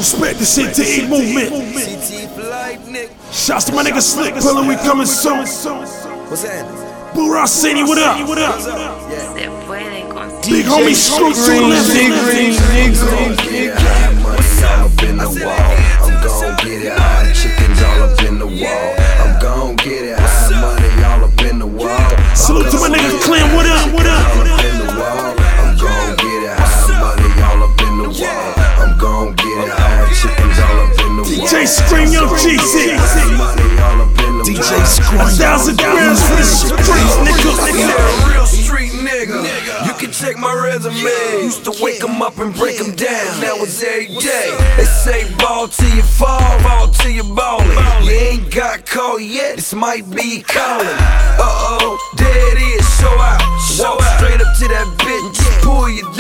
Respect the CTE movement. Shouts to my nigga Slick Pillin', we coming soon. What's that? Boo Rossini, what up? Big DJ homie Scoop to the left. Money all up in the wall. I'm gon' get it. Hot chickens all up in the wall. I'm gon' get it. Hot money all up in the wall. Salute to my nigga Clem, what up? What up? I'm gon' get it. Hot money all up in the wall. I'm gon' get it. Hot chickens all up in the wall. DJ Scream, Young GC. Money all up in the wall. DJ Scream, 1,000 grams for the streets, nigga. Real street nigga. You can check my resume. Used to wake 'em up and break 'em down. That was every day. They say ball till you fall till you ballin'. You ain't got caught yet. This might be calling. There it is. Show out. Walk straight up to that bitch. Pull you